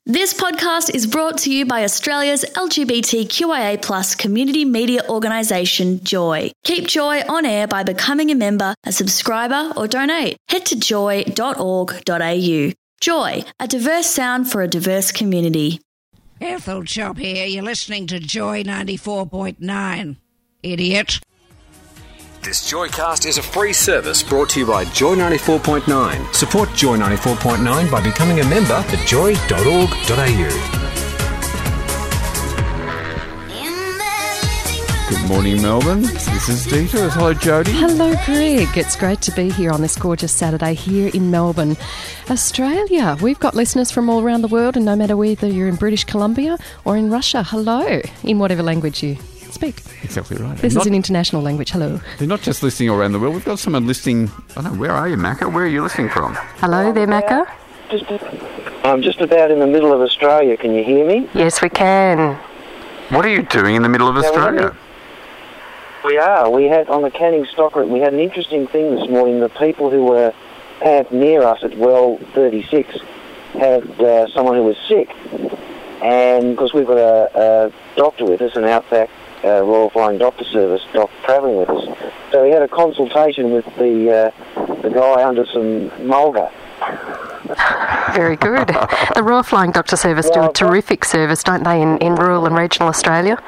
This podcast is brought to you by Australia's LGBTQIA+ community media organisation, Joy. Keep Joy on air by becoming a member, a subscriber or donate. Head to joy.org.au. Joy, a diverse sound for a diverse community. Ethel Chop here. You're listening to Joy 94.9. Idiot. This Joycast is a free service brought to you by Joy 94.9. Support Joy 94.9 by becoming a member at joy.org.au. Good morning, Melbourne. This is Dita. Hello, Jodie. Hello, Greg. It's great to be here on this gorgeous Saturday here in Melbourne, Australia. We've got listeners from all around the world, and no matter whether you're in British Columbia or in Russia, hello, in whatever language you speak. Exactly right. This is an international language. Hello. They're not just listening all around the world. We've got someone listening. I don't know, where are you, Macca? Where are you listening from? Hello there, Macca. I'm just about in the middle of Australia. Can you hear me? Yes, we can. What are you doing in the middle of Australia? We are. We had, on the Canning Stock Route, we had an interesting thing this morning. The people who were camped near us at Well 36 had someone who was sick. And because we've got a doctor with us, an Outback Royal Flying Doctor Service travelling with us. So we had a consultation with the guy under some mulga. Very good. The Royal Flying Doctor Service do a terrific service, don't they, in rural and regional Australia?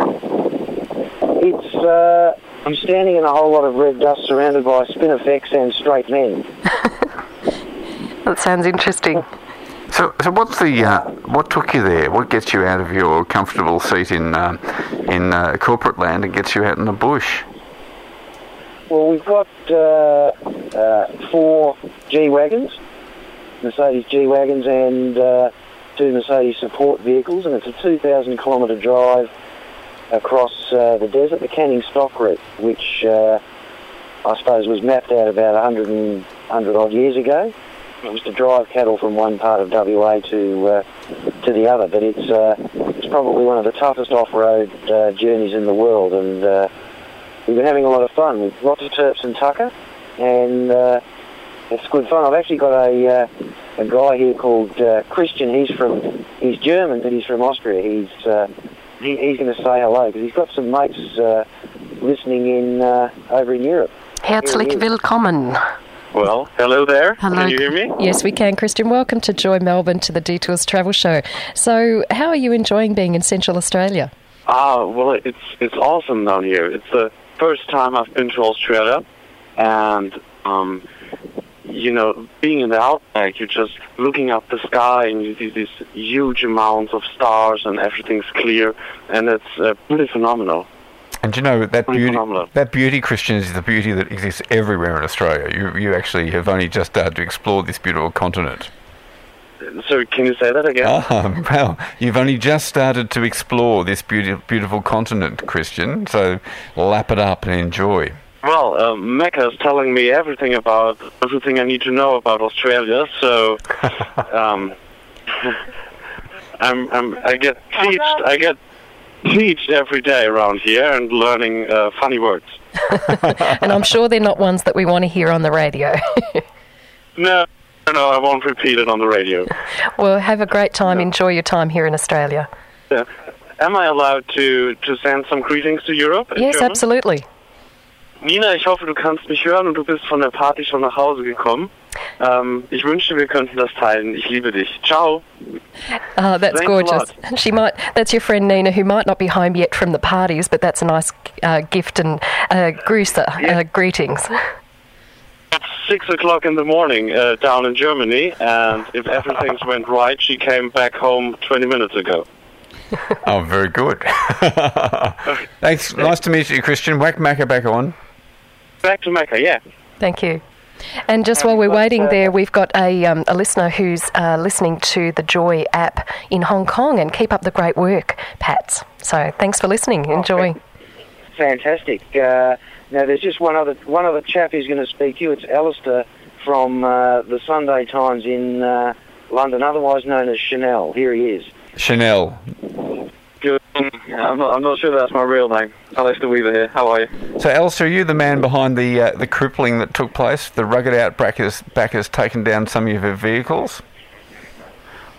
It's, I'm standing in a whole lot of red dust surrounded by Spinifex and straight men. That sounds interesting. So what's what took you there? What gets you out of your comfortable seat in corporate land and gets you out in the bush? Well, we've got 4 G-Wagons, Mercedes G-Wagons, and 2 Mercedes support vehicles, and it's a 2,000 kilometre drive across the desert, the Canning Stock Route, which I suppose was mapped out about 100 odd years ago. It was to drive cattle from one part of WA to the other, but it's probably one of the toughest off-road journeys in the world, and we've been having a lot of fun with lots of Terps and Tucker, and it's good fun. I've actually got a guy here called Christian. He's German, but he's from Austria. He's going to say hello because he's got some mates listening in over in Europe. Herzlich willkommen. Well, hello there. Hello. Can you hear me? Yes, we can, Christian. Welcome to Joy Melbourne, to the Detours Travel Show. So, how are you enjoying being in Central Australia? Well, it's awesome down here. It's the first time I've been to Australia, and being in the outback, you're just looking up the sky and you see these huge amounts of stars and everything's clear, and it's pretty phenomenal. And you know, that beauty, Christian, is the beauty that exists everywhere in Australia. You actually have only just started to explore this beautiful continent. So can you say that again? Well, you've only just started to explore this beautiful continent, Christian, so lap it up and enjoy. Well, Mecca is telling me everything I need to know about Australia, so I get teached every day around here and learning funny words. And I'm sure they're not ones that we want to hear on the radio. No, I won't repeat it on the radio. Well, have a great time. No. Enjoy your time here in Australia. Am I allowed to send some greetings to Europe? Yes, German? Absolutely. Nina, ich hoffe, du kannst mich hören und du bist von der Party schon nach Hause gekommen. Ich wünschte, wir könnten das teilen. Ich liebe dich. Ciao. Oh, that's Thanks gorgeous. That's your friend Nina, who might not be home yet from the parties, but that's a nice gift and greetings. It's 6 o'clock in the morning down in Germany, and if everything went right, she came back home 20 minutes ago. Oh, very good. Thanks. Nice to meet you, Christian. Whack Macca back on. Back to Macca, yeah. Thank you. And just while we're waiting there, we've got a listener who's listening to the Joy app in Hong Kong, and keep up the great work, Pats. So thanks for listening. Enjoy. Okay. Fantastic. Now, there's just one other chap who's going to speak to you. It's Alistair from the Sunday Times in London, otherwise known as Chanel. Here he is. Chanel. Good. I'm not sure that's my real name. Alistair Weaver here. How are you? So, Alistair, are you the man behind the crippling that took place? The rugged outbackers taken down some of your vehicles?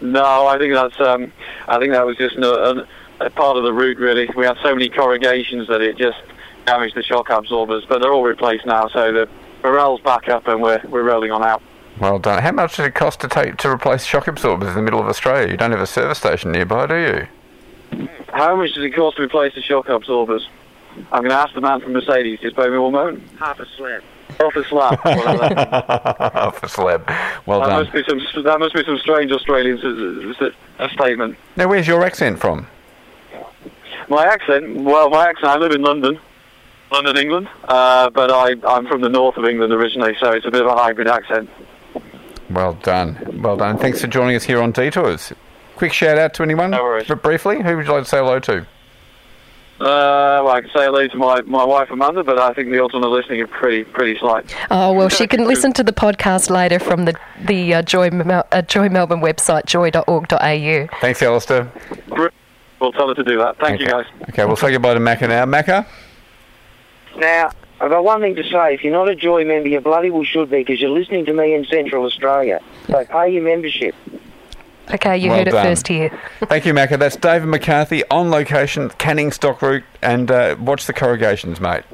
No, I think that was just a part of the route, really. We had so many corrugations that it just damaged the shock absorbers, but they're all replaced now, so the morale's back up and we're rolling on out. Well done. How much does it cost to replace shock absorbers in the middle of Australia? You don't have a service station nearby, do you? How much does it cost to replace the shock absorbers? I'm going to ask the man from Mercedes. Just bear with me one moment. Half a slab. Half a slab. Half a slab. Well done. That must be some strange Australian statement. Now, where's your accent from? My accent? Well, I live in London, England, but I'm from the north of England originally, so it's a bit of a hybrid accent. Well done. Well done. Thanks for joining us here on Detours. Quick shout out to anyone? No worries. But briefly, who would you like to say hello to? Well, I can say hello to my wife and mother, but I think the odds on her listening are pretty slight. Oh, well, she can listen to the podcast later from the Joy Melbourne website, joy.org.au. Thanks, Alistair. We'll tell her to do that. Thank you, guys. Okay, we'll say goodbye to Macca now. Macca? Now, I've got one thing to say. If you're not a Joy member, you bloody well should be, because you're listening to me in Central Australia. So pay your membership. Okay, you Well heard it done. first here. Thank you, Macca. That's David McCarthy on location, Canning Stock Route, and watch the corrugations, mate.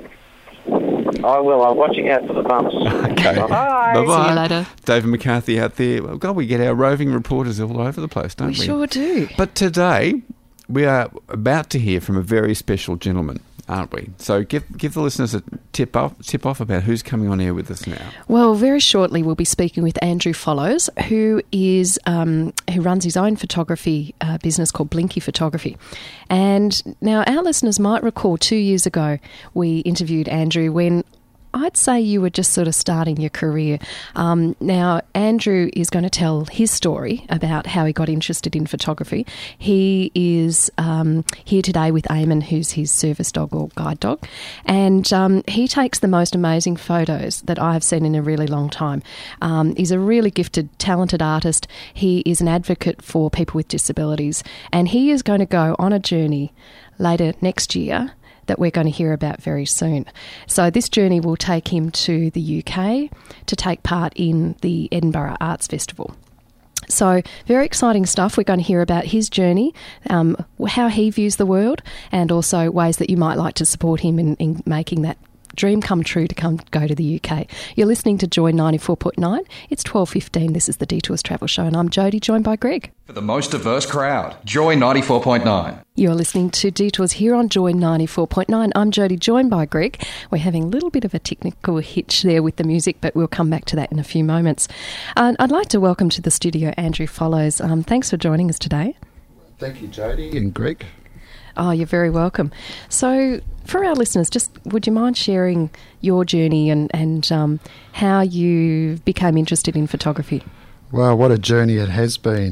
I will. I'm watching out for the bumps. Okay. Bye-bye. Bye-bye. See you later. David McCarthy out there. Well, God, we get our roving reporters all over the place, don't we? We sure do. But today, we are about to hear from a very special gentleman, aren't we? So give the listeners a tip off about who's coming on air with us now. Well, very shortly we'll be speaking with Andrew Follows, who runs his own photography business called Blinky Photography. And now our listeners might recall 2 years ago we interviewed Andrew when I'd say you were just sort of starting your career. Now, Andrew is going to tell his story about how he got interested in photography. He is here today with Eamon, who's his service dog or guide dog, and he takes the most amazing photos that I've seen in a really long time. He's a really gifted, talented artist. He is an advocate for people with disabilities, and he is going to go on a journey later next year that we're going to hear about very soon. So this journey will take him to the UK to take part in the Edinburgh Arts Festival. So very exciting stuff. We're going to hear about his journey, how he views the world, and also ways that you might like to support him in making that dream come true to go to the UK. You're listening to Joy 94.9. It's 12:15. This is the Detours Travel Show, and I'm Jody, joined by Greg. For the most diverse crowd, Joy 94.9. You're listening to Detours here on Joy 94.9. I'm Jody, joined by Greg. We're having a little bit of a technical hitch there with the music, but we'll come back to that in a few moments. I'd like to welcome to the studio Andrew Follows. Thanks for joining us today. Thank you, Jody and Greg. Oh, you're very welcome. So for our listeners, just would you mind sharing your journey and how you became interested in photography? Well, what a journey it has been.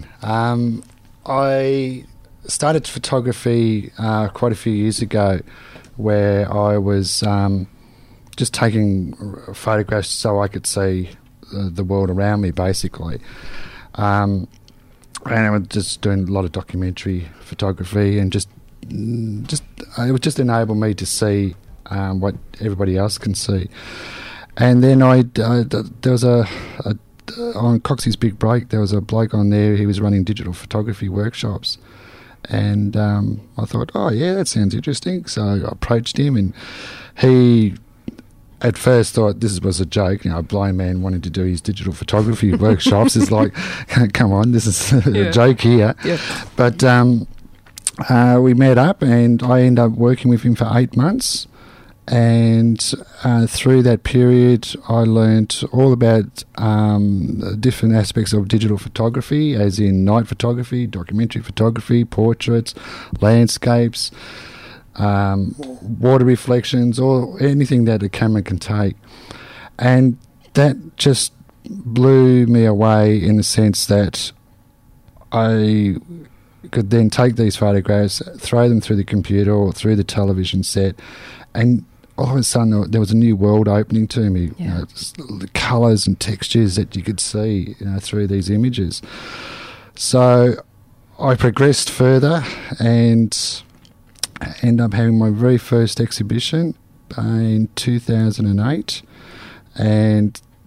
I started photography quite a few years ago, where I was just taking photographs so I could see the world around me, basically. And I was just doing a lot of documentary photography, and it would just enable me to see what everybody else can see. And then there was on Coxie's Big Break, there was a bloke on there. He was running digital photography workshops, and I thought, oh yeah, that sounds interesting. So I approached him, and he at first thought this was a joke. A blind man wanting to do his digital photography workshops is like, come on, this is a joke here. Yeah. But we met up, and I ended up working with him for 8 months. And through that period, I learnt all about different aspects of digital photography, as in night photography, documentary photography, portraits, landscapes, water reflections, or anything that a camera can take. And that just blew me away in the sense that I could then take these photographs, throw them through the computer or through the television set, and all of a sudden there was a new world opening to me. Yeah. The colours and textures that you could see through these images. So I progressed further and ended up having my very first exhibition in 2008, and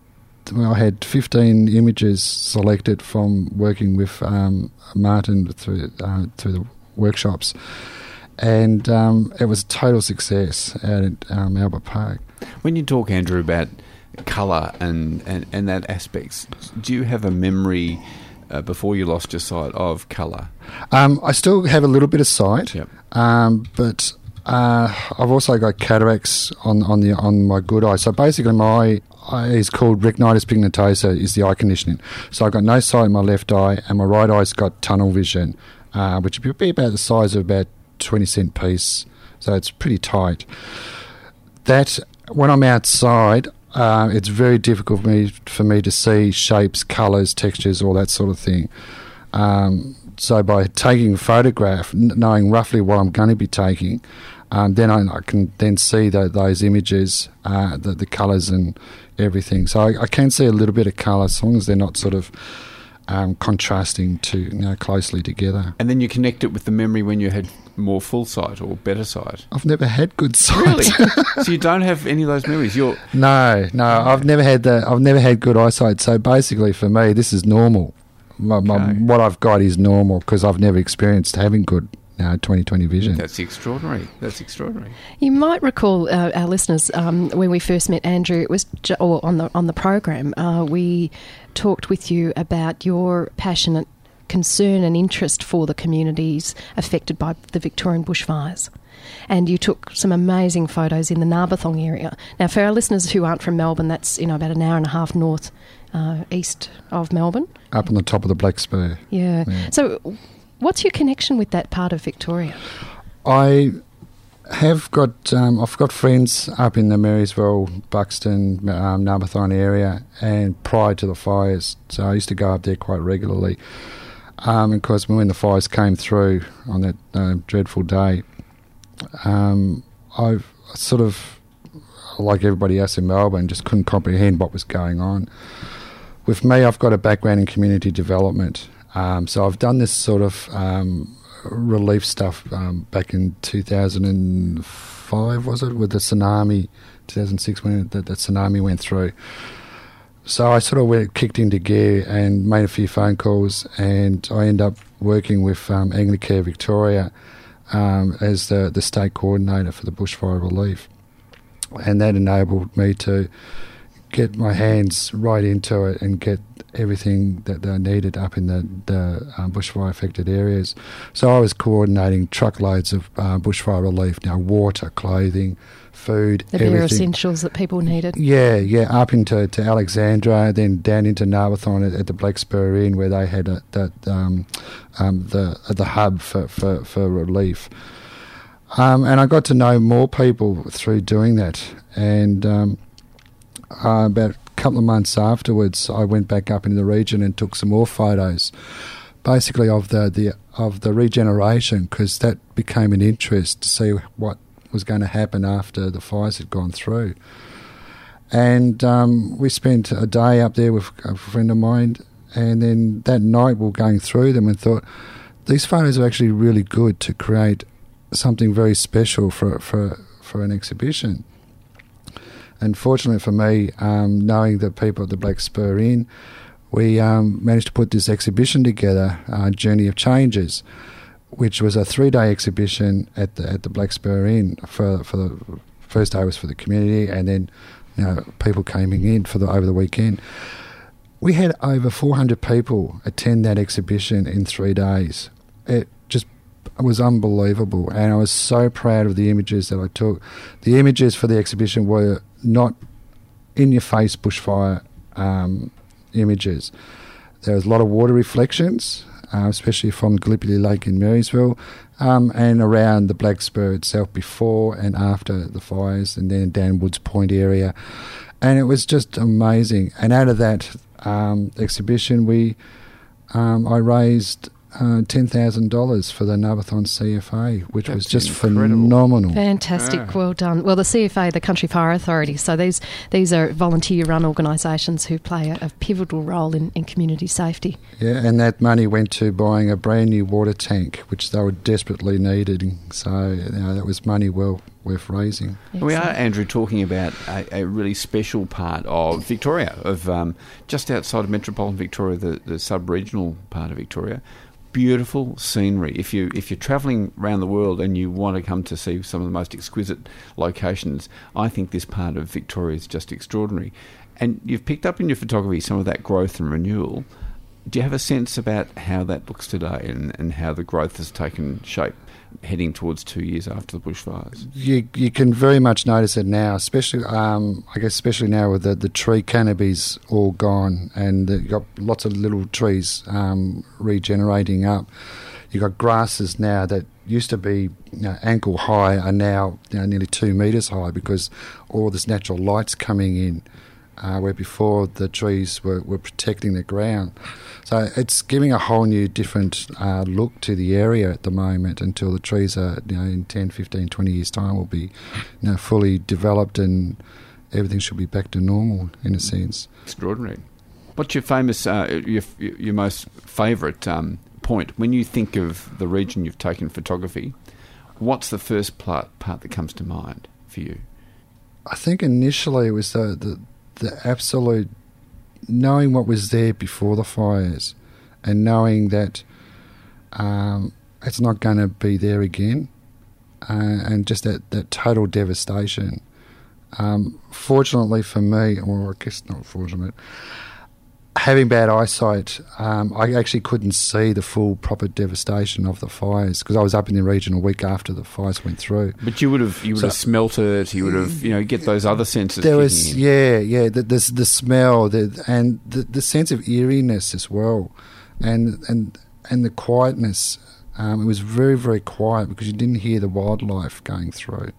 I had 15 images selected from working with Martin through the workshops, and it was a total success at Albert Park. When you talk, Andrew, about colour and that aspects, do you have a memory before you lost your sight of colour? I still have a little bit of sight, Yep. but I've also got cataracts on my good eye. So basically, my eye is called retinitis pigmentosa, is the eye conditioning. So I've got no sight in my left eye, and my right eye's got tunnel vision, which would be about the size of about 20-cent piece. So it's pretty tight. That when I'm outside, it's very difficult for me to see shapes, colours, textures, all that sort of thing. So by taking a photograph, knowing roughly what I'm going to be taking, then I can then see those images, the colours and everything. So I can see a little bit of colour as long as they're not sort of contrasting closely together. And then you connect it with the memory when you had more full sight or better sight. I've never had good sight. Really? So you don't have any of those memories? No. I've never had good eyesight. So basically, for me, this is normal. What I've got is normal because I've never experienced having good 20/20 vision. That's extraordinary. You might recall, our listeners, when we first met Andrew, it was on the program. We talked with you about your passionate concern and interest for the communities affected by the Victorian bushfires. And you took some amazing photos in the Narberthong area. Now, for our listeners who aren't from Melbourne, that's about an hour and a half north east of Melbourne. Up on the top of the Black Spur. Yeah. So what's your connection with that part of Victoria? I have got I've got friends up in the Marysville, Buxton, Narberthong area, and prior to the fires, so I used to go up there quite regularly. Of course, when the fires came through on that dreadful day, I sort of, like everybody else in Melbourne, just couldn't comprehend what was going on. With me, I've got a background in community development, so I've done this sort of relief stuff back in 2005, was it, with the tsunami, 2006 when that tsunami went through. So I sort of kicked into gear and made a few phone calls, and I ended up working with Anglicare Victoria as the state coordinator for the bushfire relief. And that enabled me to get my hands right into it and get everything that they needed up in the bushfire-affected areas. So I was coordinating truckloads of bushfire relief, water, clothing, food, everything. Bare essentials that people needed. Yeah, up into Alexandra, then down into Narberthong at the Black Spur Inn, where they had the hub for relief. And I got to know more people through doing that. And about a couple of months afterwards, I went back up into the region and took some more photos, basically of the regeneration, because that became an interest to see what was going to happen after the fires had gone through. And we spent a day up there with a friend of mine, and then that night we were going through them and thought, these photos are actually really good to create something very special for an exhibition. And fortunately for me, knowing the people at the Black Spur Inn, we managed to put this exhibition together, Journey of Changes, which was a 3-day exhibition at the Black Spur Inn. For the first day was for the community, and then people came in over the weekend. We had over 400 people attend that exhibition in 3 days. It was unbelievable, and I was so proud of the images that I took. The images for the exhibition were not in-your-face bushfire images. There was a lot of water reflections, especially from Gallipoli Lake in Marysville, and around the Black Spur itself before and after the fires, and then down Woods Point area. And it was just amazing. And out of that exhibition, I raised $10,000 for the Nubathon CFA, which was just incredible. phenomenal. Fantastic, well done. Well, the CFA, the Country Fire Authority, so these are volunteer-run organisations who play a pivotal role in community safety. Yeah, and that money went to buying a brand new water tank, which they were desperately needed. So that was money well worth raising. Excellent. We are, Andrew, talking about a really special part of Victoria, of just outside of metropolitan Victoria, the sub-regional part of Victoria. Beautiful scenery. If you're travelling around the world and you want to come to see some of the most exquisite locations, I think this part of Victoria is just extraordinary. And you've picked up in your photography some of that growth and renewal. Do you have a sense about how that looks today and how the growth has taken shape heading towards 2 years after the bushfires? You can very much notice it now, especially especially now with the tree canopies all gone, and you've got lots of little trees regenerating up. You've got grasses now that used to be ankle high are now nearly 2 metres high because all this natural light's coming in. Where before the trees were protecting the ground. So it's giving a whole new different look to the area at the moment until the trees are, in 10, 15, 20 years' time will be fully developed and everything should be back to normal in a sense. Extraordinary. What's your famous, your most favourite point? When you think of the region you've taken photography, what's the first part that comes to mind for you? I think initially it was the absolute knowing what was there before the fires and knowing that it's not going to be there again, and just that total devastation. Fortunately for me, or I guess not fortunate, having bad eyesight, I actually couldn't see the full proper devastation of the fires because I was up in the region a week after the fires went through. But you would have smelt it. You would have get those other senses. There was the smell, and the sense of eeriness as well, and the quietness. It was very, very quiet because you didn't hear the wildlife going through.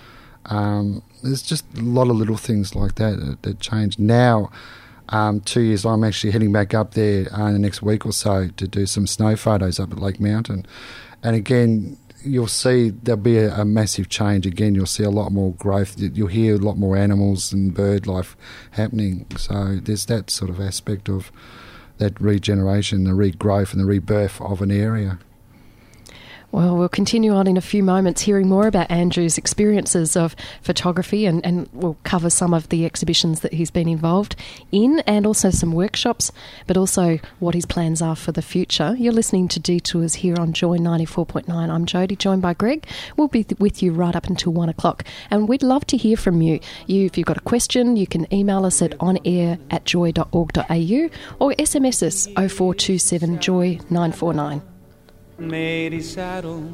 There's just a lot of little things like that changed now. 2 years, I'm actually heading back up there in the next week or so to do some snow photos up at Lake Mountain. And again, you'll see there'll be a massive change. Again, you'll see a lot more growth. You'll hear a lot more animals and bird life happening. So there's that sort of aspect of that regeneration, the regrowth and the rebirth of an area. Well, we'll continue on in a few moments hearing more about Andrew's experiences of photography and we'll cover some of the exhibitions that he's been involved in and also some workshops, but also what his plans are for the future. You're listening to Detours here on Joy 94.9. I'm Jodie, joined by Greg. We'll be with you right up until 1 o'clock and we'd love to hear from you. If you've got a question, you can email us at onair@joy.org.au or SMS us 0427 Joy 949. Made his saddles,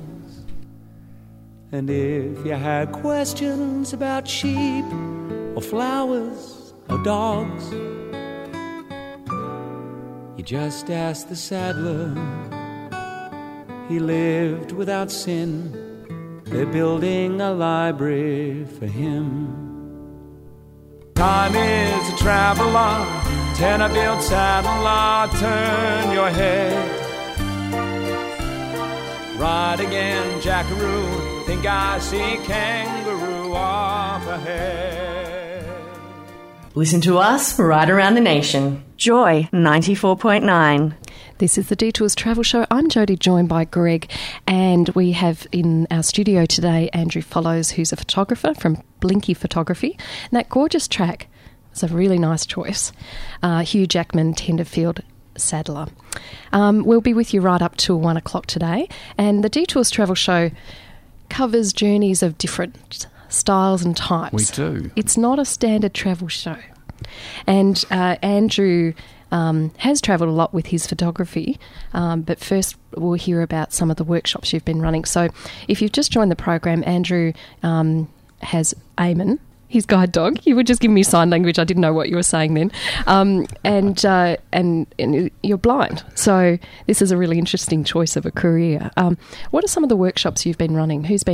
and if you had questions about sheep or flowers or dogs, you just ask the saddler. He lived without sin. They're building a library for him. Time is a traveler, tenor-built saddler, turn your head. Ride again, jackaroo, think I see kangaroo up ahead. Listen to us right around the nation. Joy 94.9. This is the Detours Travel Show. I'm Jodie, joined by Greg, and we have in our studio today Andrew Follows, who's a photographer from Blinky Photography. And that gorgeous track is a really nice choice. Hugh Jackman, Tenderfield Saddler. We'll be with you right up till 1 o'clock today, and the Detours Travel Show covers journeys of different styles and types. We do. It's not a standard travel show. And Andrew has travelled a lot with his photography, but first we'll hear about some of the workshops you've been running. So if you've just joined the program, Andrew has Eamon, his guide dog. You were just giving me sign language. I didn't know what you were saying then. And you're blind. So this is a really interesting choice of a career. What are some of the workshops you've been running? Who's been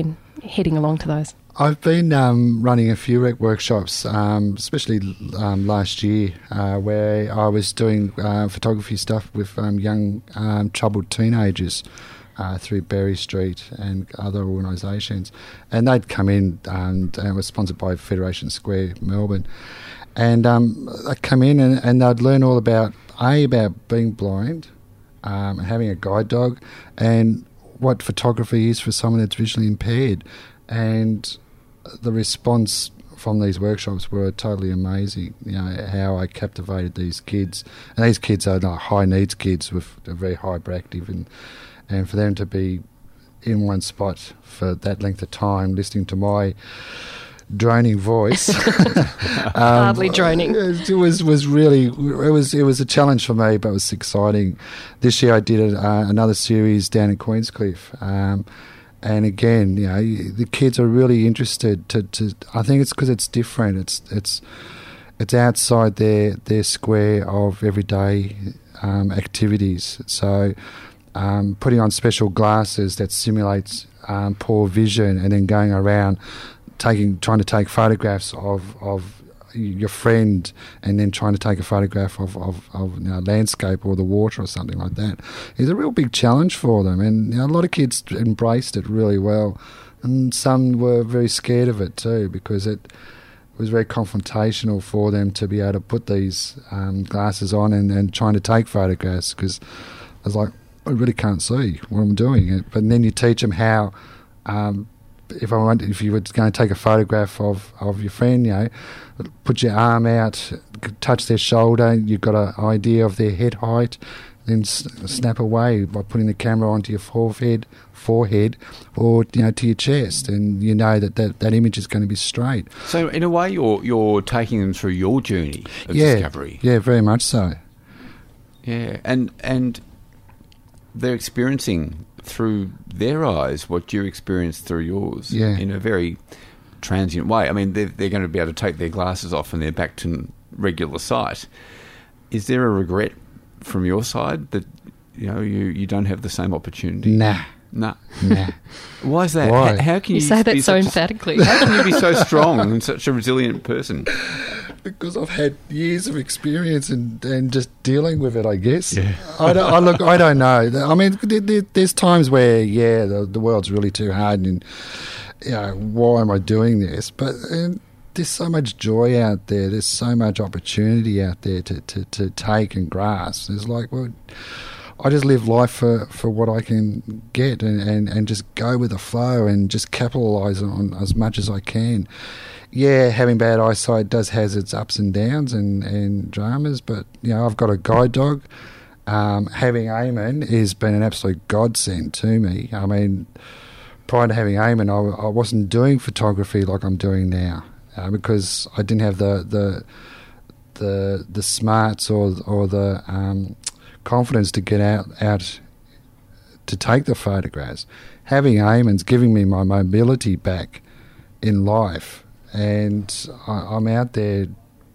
heading along to those? I've been running a few workshops, especially last year, where I was doing photography stuff with young troubled teenagers through Berry Street and other organisations. And they'd come in, and it was sponsored by Federation Square, Melbourne. And they'd come in and they'd learn all about being blind, and having a guide dog, and what photography is for someone that's visually impaired. And the response from these workshops were totally amazing. You know, how I captivated these kids. And these kids are like high needs kids with a very hyperactive, and for them to be in one spot for that length of time listening to my droning voice, hardly droning. It was really it was a challenge for me, but it was exciting. This year I did another series down in Queenscliff. And again, you know, the kids are really interested to I think it's because it's different. It's outside their square of everyday activities. So putting on special glasses that simulates poor vision, and then going around trying to take photographs of your friend, and then trying to take a photograph of landscape or the water or something like that is a real big challenge for them. And a lot of kids embraced it really well, and some were very scared of it too, because it was very confrontational for them to be able to put these glasses on and trying to take photographs, because I was like, I really can't see what I'm doing. But then you teach them how. If you were going to take a photograph of your friend, you know, put your arm out, touch their shoulder, you've got an idea of their head height, then snap away by putting the camera onto your forehead, or to your chest, and you know that image is going to be straight. So in a way, you're taking them through your journey of discovery. Yeah, very much so. Yeah, and they're experiencing through their eyes what you experienced through yours, in a very transient way. I mean, they're going to be able to take their glasses off and they're back to regular sight. Is there a regret from your side that you don't have the same opportunity? Nah. Why is that? Why? How can you say that so emphatically? How can you be so strong and such a resilient person? Because I've had years of experience and just dealing with it, I guess. Yeah. I don't know. I mean, there's times where, the world's really too hard, and why am I doing this? But there's so much joy out there. There's so much opportunity out there to take and grasp. There's I just live life for what I can get and just go with the flow and just capitalise on as much as I can. Yeah, having bad eyesight has its ups and downs and dramas, but I've got a guide dog. Having Eamon has been an absolute godsend to me. I mean, prior to having Eamon, I wasn't doing photography like I'm doing now, because I didn't have the smarts or the confidence to get out to take the photographs. Having Eamon's giving me my mobility back in life. And I'm out there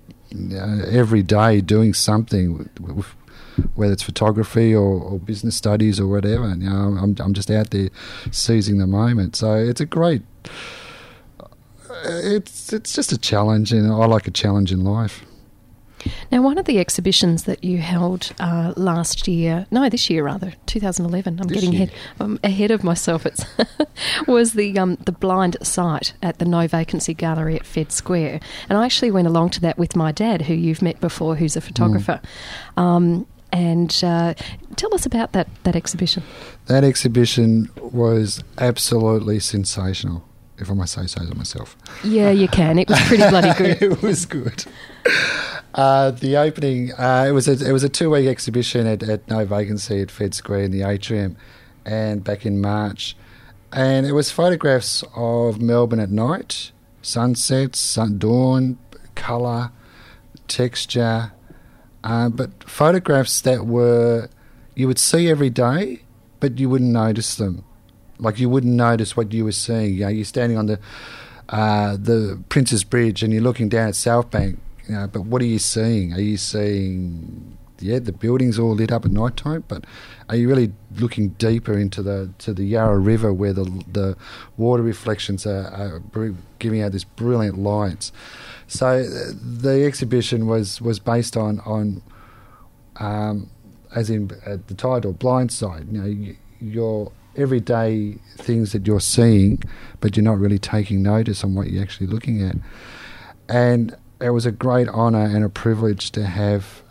every day doing something, whether it's photography or business studies or whatever. I'm just out there seizing the moment. So it's a great. It's just a challenge, and I like a challenge in life. Now, one of the exhibitions that you held this year, 2011. I'm getting ahead of myself. It's was the blind sight at the No Vacancy Gallery at Fed Square, and I actually went along to that with my dad, who you've met before, who's a photographer. And tell us about that exhibition. That exhibition was absolutely sensational, if I must say so myself. Yeah, you can. It was pretty bloody good. It was good. The opening, it was a 2-week exhibition at No Vacancy at Fed Square in the atrium, and back in March, and it was photographs of Melbourne at night, sunsets, dawn, colour, texture, but photographs that you would see every day, but you wouldn't notice them. Like, you wouldn't notice what you were seeing. You're standing on the Prince's Bridge and you're looking down at South Bank. But what are you seeing? Are you seeing the buildings all lit up at night time, but are you really looking deeper into the Yarra River where the water reflections are giving out this brilliant lights? So the exhibition was based on as in the title, blind side. Your everyday things that you're seeing, but you're not really taking notice on what you're actually looking at. And it was a great honour and a privilege to have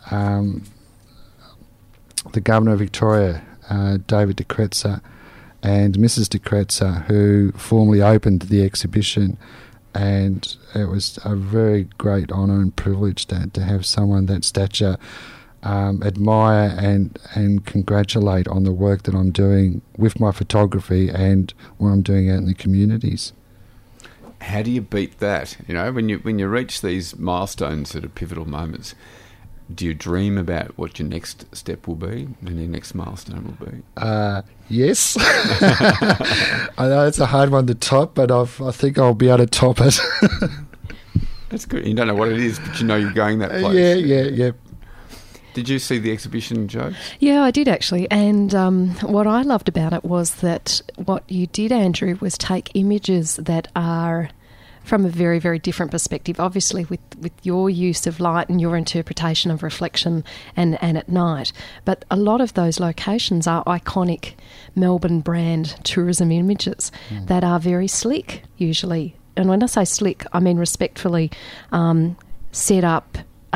the Governor of Victoria, David de Kretser, and Mrs. de Kretser, who formally opened the exhibition. And it was a very great honour and privilege to have someone that stature admire and congratulate on the work that I'm doing with my photography and what I'm doing out in the communities. How do you beat that? When you reach these milestones that are pivotal moments, do you dream about what your next step will be and your next milestone will be? Yes. I know it's a hard one to top, but I think I'll be able to top it. That's good. You don't know what it is, but you know you're going that place. Yeah. Did you see the exhibition, Jo? Yeah, I did actually. And what I loved about it was that what you did, Andrew, was take images that are from a very, very different perspective, obviously with your use of light and your interpretation of reflection and at night. But a lot of those locations are iconic Melbourne brand tourism images that are very slick, usually. And when I say slick, I mean respectfully set up,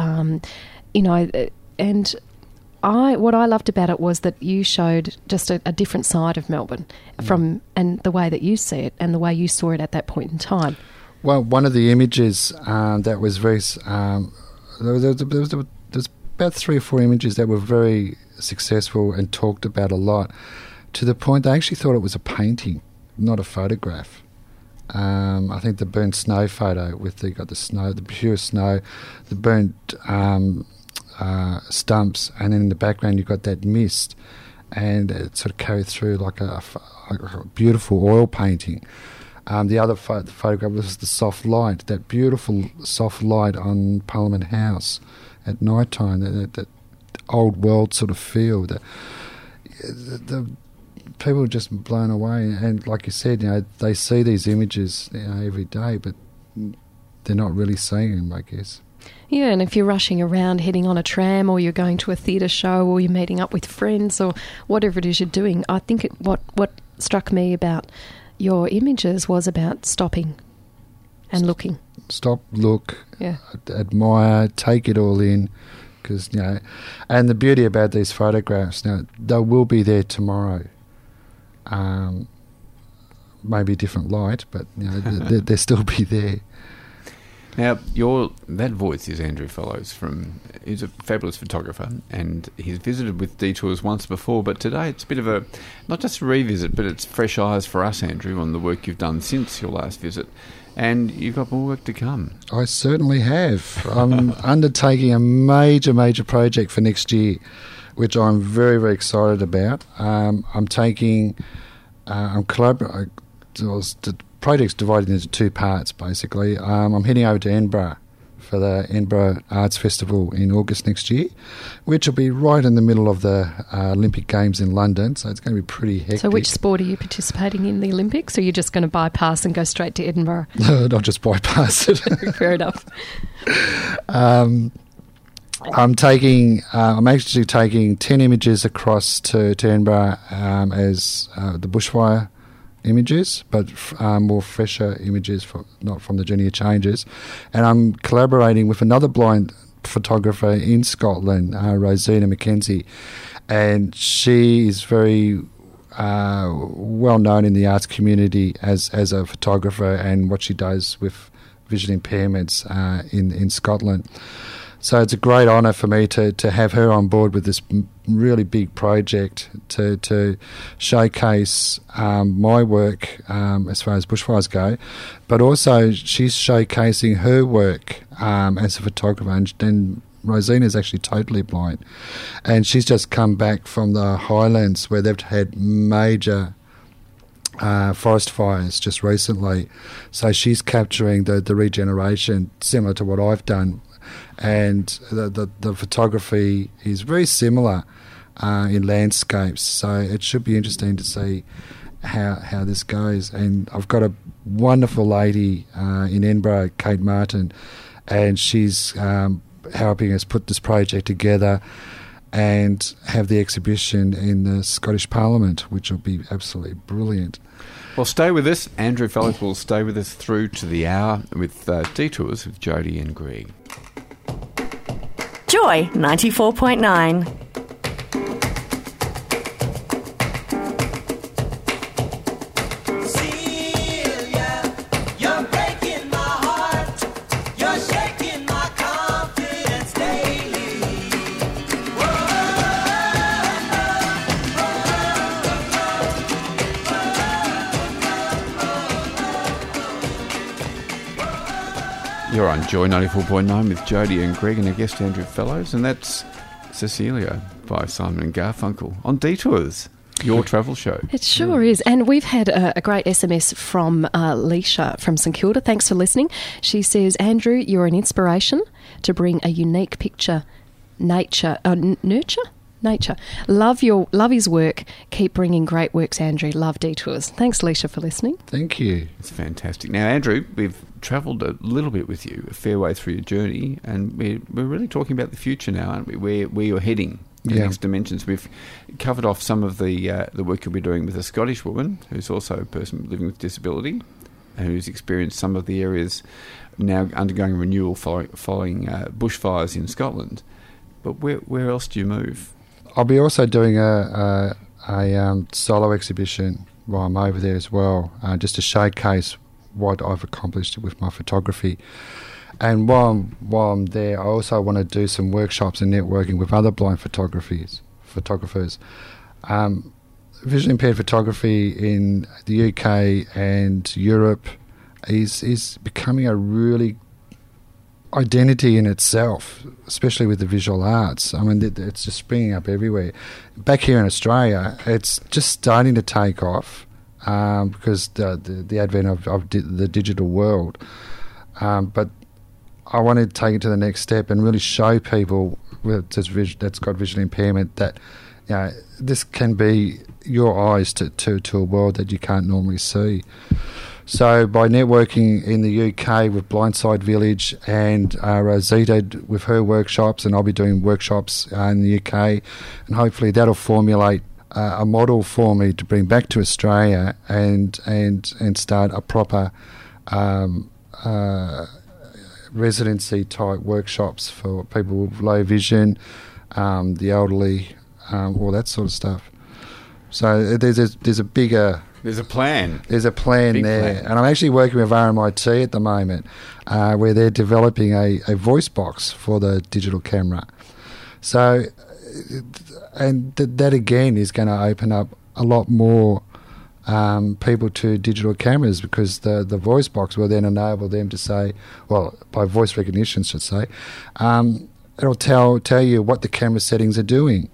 and what I loved about it was that you showed just a different side of Melbourne and the way that you see it and the way you saw it at that point in time. Well, one of the images that was very... there was about 3 or 4 images that were very successful and talked about a lot, to the point they actually thought it was a painting, not a photograph. I think the burnt snow photo with the snow, the pure snow, the burnt... stumps, and then in the background you've got that mist, and it sort of carried through like a beautiful oil painting. The other photograph was the soft light, that beautiful soft light on Parliament House at night time, that old world sort of feel. The people were just blown away, and like you said, they see these images every day, but they're not really seeing them, I guess. Yeah, and if you're rushing around heading on a tram, or you're going to a theatre show, or you're meeting up with friends, or whatever it is you're doing, I think what struck me about your images was about stopping and looking. Stop, look, admire, take it all in, because and the beauty about these photographs, they will be there tomorrow. Maybe different light, but they'll still be there. Now, that voice is Andrew Fellows. He's a fabulous photographer, and he's visited with Detours once before, but today it's a bit of a, not just a revisit, but it's fresh eyes for us, Andrew, on the work you've done since your last visit, and you've got more work to come. I certainly have. I'm undertaking a major project for next year, which I'm very, very excited about. I'm collaborating. The project's divided into 2 parts, basically. I'm heading over to Edinburgh for the Edinburgh Arts Festival in August next year, which will be right in the middle of the Olympic Games in London, so it's going to be pretty hectic. So which sport are you participating in the Olympics, or are you just going to bypass and go straight to Edinburgh? No, not just bypass it. Fair enough. I'm actually taking 10 images across to Edinburgh as the bushfire images, but more fresher images, not from the Journey of Changes. And I'm collaborating with another blind photographer in Scotland, Rosina McKenzie, and she is very well known in the arts community as a photographer and what she does with vision impairments in Scotland. So it's a great honour for me to have her on board with this really big project to showcase my work as far as bushfires go, but also she's showcasing her work as a photographer, and Rosina's actually totally blind, and she's just come back from the Highlands where they've had major forest fires just recently, so she's capturing the regeneration similar to what I've done and the photography is very similar in landscapes. So it should be interesting to see how this goes. And I've got a wonderful lady in Edinburgh, Kate Martin, and she's helping us put this project together and have the exhibition in the Scottish Parliament, which will be absolutely brilliant. Well, stay with us. Andrew Fellows will stay with us through to the hour with Detours with Jody and Greg. Joy 94.9. You're on Joy 94.9 with Jody and Greg and our guest Andrew Fellows, and that's Cecilia by Simon and Garfunkel on Detours, your travel show. It sure is. And we've had a great SMS from Leisha from St Kilda. Thanks for listening. She says, Andrew, you're an inspiration to bring a unique picture, nature. Love his work. Keep bringing great works, Andrew. Love Detours. Thanks, Leisha, for listening. Thank you. It's fantastic. Now, Andrew, we've travelled a little bit with you, a fair way through your journey, and we're really talking about the future now, aren't we? Where you're heading, the next dimensions. We've covered off some of the work you'll be doing with a Scottish woman who's also a person living with disability and who's experienced some of the areas now undergoing renewal following bushfires in Scotland. But where else do you move? I'll be also doing a solo exhibition while I'm over there as well, just to showcase what I've accomplished with my photography. And while I'm there, I also want to do some workshops and networking with other blind photographers. Visually impaired photography in the UK and Europe is becoming a really identity in itself, especially with the visual arts. I mean, it's just springing up everywhere. Back here in Australia, it's just starting to take off because the advent of the digital world. But I want to take it to the next step and really show people that's got visual impairment that this can be your eyes to a world that you can't normally see. So by networking in the UK with Blindside Village and Rosita with her workshops, and I'll be doing workshops in the UK, and hopefully that'll formulate a model for me to bring back to Australia and start a proper residency type workshops for people with low vision, the elderly, all that sort of stuff. So there's a bigger... There's a plan. There's a plan Big there. plan. And I'm actually working with RMIT at the moment where they're developing a voice box for the digital camera. So, and that again is going to open up a lot more people to digital cameras, because the voice box will then enable them to say, well, by voice recognition, should say, it'll tell you what the camera settings are doing.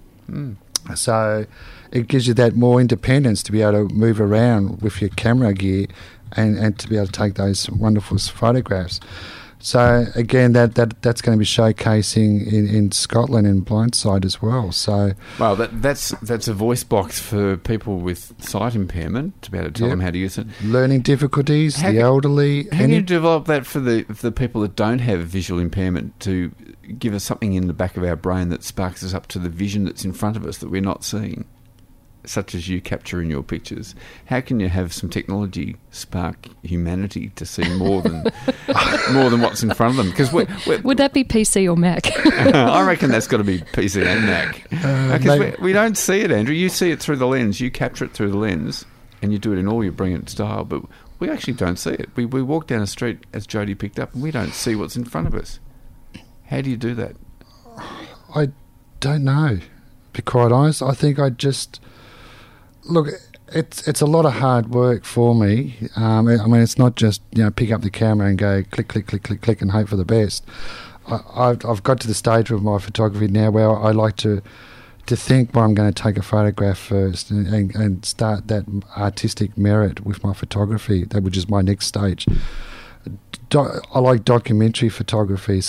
So it gives you that more independence to be able to move around with your camera gear and to be able to take those wonderful photographs. So again, that's going to be showcasing in Scotland and Blindside as well. So well, that's a voice box for people with sight impairment to be able to tell them how to use it. Learning difficulties, the elderly. How do you develop that for the people that don't have visual impairment, to give us something in the back of our brain that sparks us up to the vision that's in front of us that we're not seeing, such as you capture in your pictures? How can you have some technology spark humanity to see more than what's in front of them? Because would that be PC or Mac? I reckon that's got to be PC and Mac. Because we don't see it, Andrew. You see it through the lens. You capture it through the lens, and you do it in all your brilliant style. But we actually don't see it. We walk down a street, as Jody picked up, and we don't see what's in front of us. How do you do that? I don't know. To be quite honest, I think I just... Look, it's a lot of hard work for me. I mean, it's not just pick up the camera and go click, click, click, click, click, and hope for the best. I've got to the stage with my photography now where I like to think where I'm going to take a photograph first and start that artistic merit with my photography, which is my next stage. I like documentary photography, so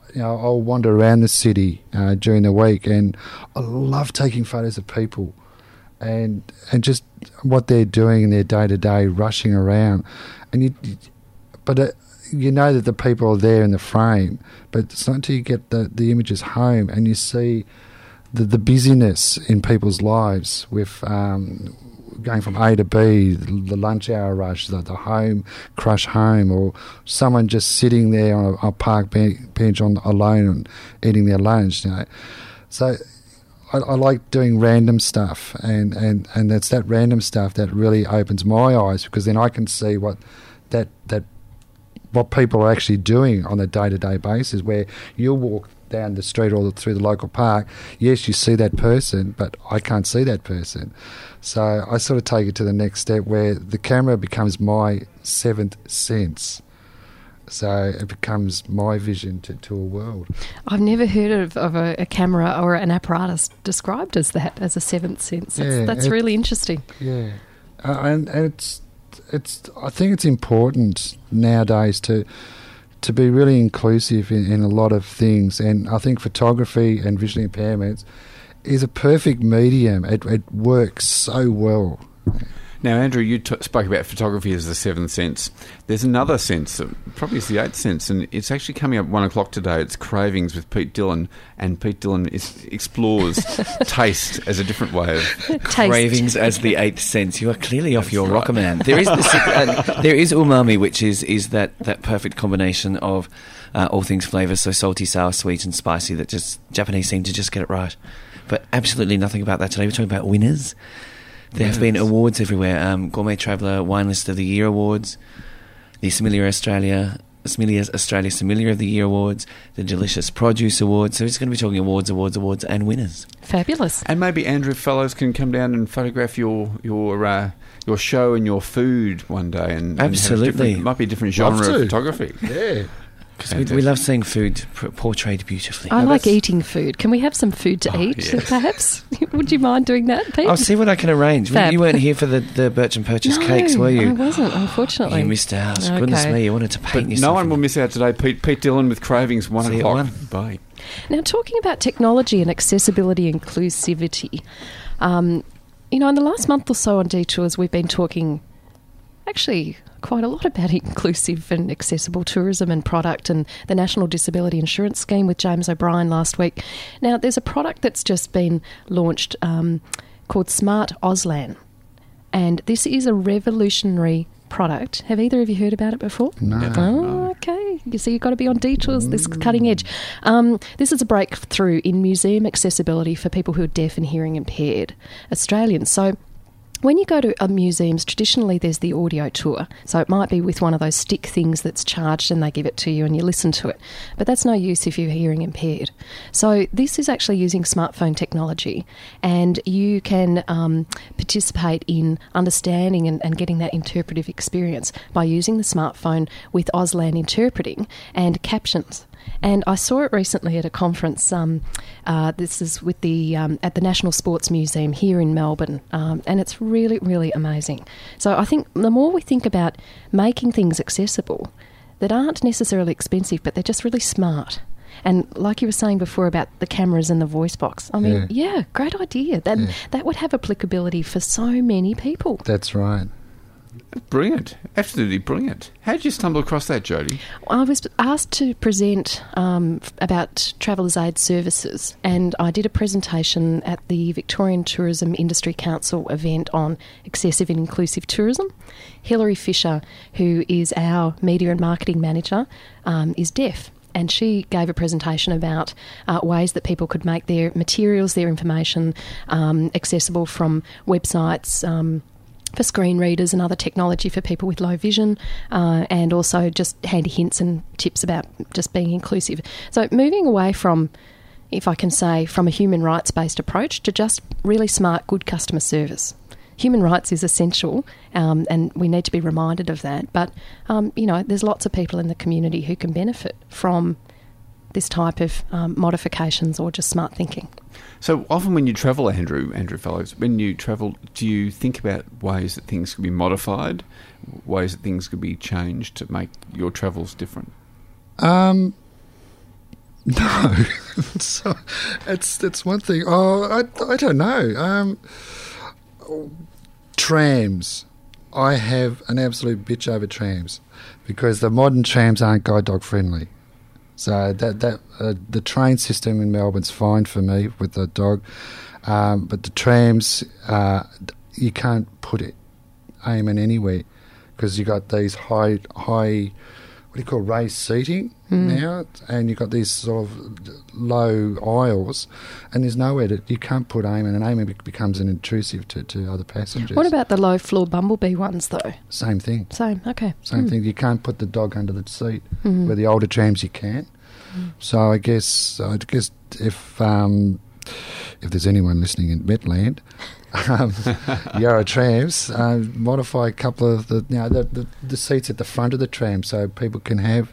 I'll wander around the city during the week, and I love taking photos of people, and just what they're doing in their day to day, rushing around, but you know that the people are there in the frame, but it's not until you get the images home and you see the busyness in people's lives with going from A to B, the lunch hour rush, the home crush home, or someone just sitting there on a park bench alone and eating their lunch. So I like doing random stuff, and it's that random stuff that really opens my eyes, because then I can see what people are actually doing on a day-to-day basis, where you'll walk down the street or through the local park. Yes, you see that person, but I can't see that person. So I sort of take it to the next step, where the camera becomes my seventh sense. So it becomes my vision to a world. I've never heard of a camera or an apparatus described as that, as a seventh sense. That's really interesting. Yeah, and it's I think it's important nowadays to be really inclusive in a lot of things, and I think photography and visual impairments is a perfect medium. It works so well. Now, Andrew, you spoke about photography as the seventh sense. There's another sense, probably it's the eighth sense, and it's actually coming up 1 o'clock today. It's Cravings with Pete Dillon, and Pete Dillon explores taste as a different way of... Cravings as the eighth sense. You are clearly off your rocker, man. There is there is umami, which is that perfect combination of all things flavour, so salty, sour, sweet and spicy, that just Japanese seem to just get it right. But absolutely nothing about that today. We're talking about winners. There have been awards everywhere. Gourmet Traveller Wine List of the Year Awards, the Sommelier Australia Sommelier of the Year Awards, the Delicious Produce Awards. So it's going to be talking awards, and winners. Fabulous. And maybe Andrew Fellows can come down and photograph your show and your food one day. And absolutely, it might be a different genre of photography. Yeah. Because we love seeing food portrayed beautifully. I like eating food. Can we have some food to eat, perhaps? Would you mind doing that, Pete? I'll see what I can arrange. Fab. You weren't here for the Birch and Purchase cakes, were you? I wasn't, unfortunately. You missed out. Okay. Goodness me, you wanted to paint yourself. No one will miss out today. Pete Dillon with Cravings, 1 o'clock. Bye. Now, talking about technology and accessibility and inclusivity, in the last month or so on Detours, we've been talking actually quite a lot about inclusive and accessible tourism and product, and the National Disability Insurance Scheme with James O'Brien last week. Now, there's a product that's just been launched called Smart Auslan, and this is a revolutionary product. Have either of you heard about it before? No. Oh, okay. You see, you've got to be on Detours, this cutting edge. This is a breakthrough in museum accessibility for people who are deaf and hearing impaired Australians. So when you go to museums, traditionally there's the audio tour. So it might be with one of those stick things that's charged and they give it to you and you listen to it. But that's no use if you're hearing impaired. So this is actually using smartphone technology, and you can participate in understanding and getting that interpretive experience by using the smartphone with Auslan interpreting and captions. And I saw it recently at a conference. This is with at the National Sports Museum here in Melbourne, and it's really, really amazing. So I think the more we think about making things accessible that aren't necessarily expensive, but they're just really smart. And like you were saying before about the cameras and the voice box, I mean, yeah great idea. That would have applicability for so many people. That's right. Brilliant. Absolutely brilliant. How did you stumble across that, Jodie? I was asked to present about Travellers Aid Services, and I did a presentation at the Victorian Tourism Industry Council event on excessive and inclusive tourism. Hilary Fisher, who is our media and marketing manager, is deaf. And she gave a presentation about ways that people could make their materials, their information accessible from websites, for screen readers and other technology for people with low vision, and also just handy hints and tips about just being inclusive. So moving away from, if I can say, from a human rights-based approach to just really smart, good customer service. Human rights is essential, and we need to be reminded of that. But, there's lots of people in the community who can benefit from this type of modifications or just smart thinking. So often when you travel, Andrew Fellows, when you travel, do you think about ways that things could be modified, ways that things could be changed to make your travels different? No. So it's one thing. I don't know. Trams. I have an absolute bitch over trams because the modern trams aren't guide dog friendly. So the train system in Melbourne's fine for me with the dog, but the trams you can't put it aiming anywhere because you got these high what do you call raised seating now, and you've got these sort of low aisles, and there's nowhere that you can't put aiming, and aiming becomes an intrusive to other passengers. What about the low floor bumblebee ones though? Same thing. Same, okay. Same thing. You can't put the dog under the seat. Where the older trams you can. So I guess if there's anyone listening in Metland, Yarra trams, modify a couple of the seats at the front of the tram so people can have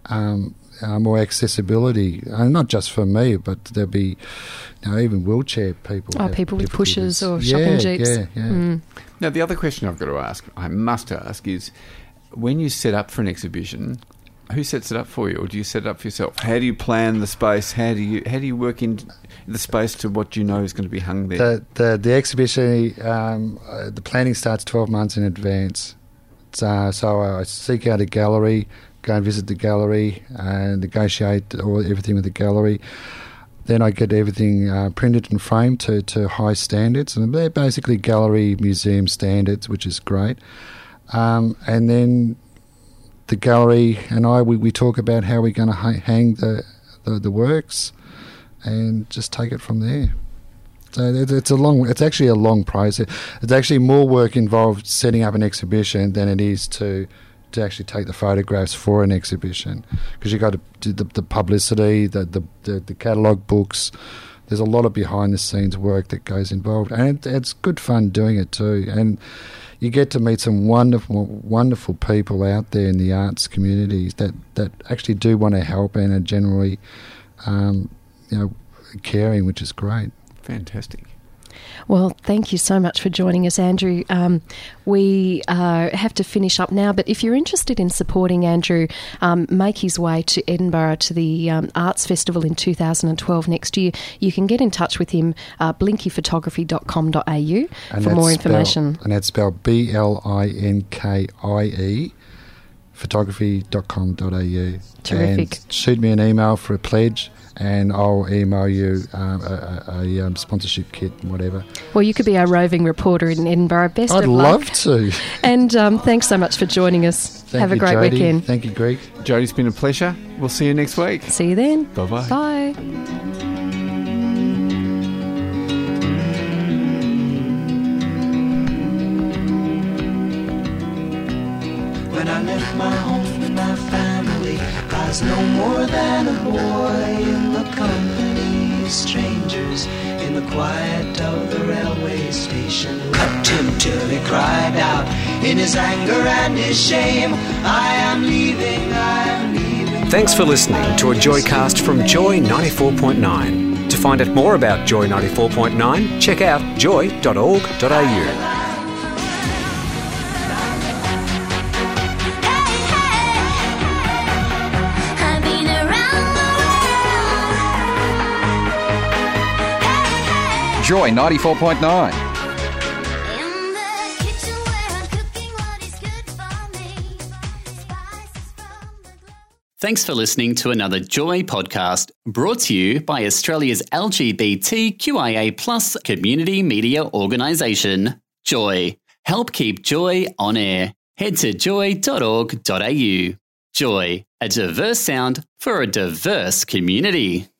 more accessibility, not just for me, but there'll be even wheelchair people. Oh, people with pushers or shopping jeeps. Yeah. Now, the other question I've got to ask, I must ask, is when you set up for an exhibition, who sets it up for you, or do you set it up for yourself? How do you plan the space? How do you work in the space to what you know is going to be hung there? The exhibition, the planning starts 12 months in advance. So I seek out a gallery, go and visit the gallery, and negotiate everything with the gallery. Then I get everything printed and framed to high standards, and they're basically gallery museum standards, which is great. And then the gallery and we talk about how we're going to hang the works, and just take it from there. So it's actually a long process. It's actually more work involved setting up an exhibition than it is to actually take the photographs for an exhibition, because you've got to do the publicity, the catalogue books. There's a lot of behind the scenes work that goes involved, and it's good fun doing it too. And you get to meet some wonderful people out there in the arts communities that actually do want to help and are generally, caring, which is great. Fantastic. Well, thank you so much for joining us, Andrew. We have to finish up now, but if you're interested in supporting Andrew make his way to Edinburgh to the Arts Festival in 2012 next year, you can get in touch with him, blinkyphotography.com.au for more information. And that's spelled BLINKIE, photography.com.au. Terrific. And shoot me an email for a pledge, and I'll email you a sponsorship kit and whatever. Well, you could be our roving reporter in Edinburgh. Best of luck. I'd love to. And thanks so much for joining us. Have a great Jody. weekend. Thank you, Greg. Jody, it's been a pleasure. We'll see you next week. See you then. Bye-bye. Bye. When I left my home and my family, I was no more than a boy in the company of strangers, in the quiet of the railway station. Cut him till he cried out in his anger and his shame, I am leaving. Thanks for listening to a Joycast from Joy 94.9. To find out more about Joy 94.9, check out joy.org.au. Joy 94.9. Thanks for listening to another Joy podcast brought to you by Australia's LGBTQIA+ community media organisation, Joy. Help keep Joy on air. Head to joy.org.au. Joy, a diverse sound for a diverse community.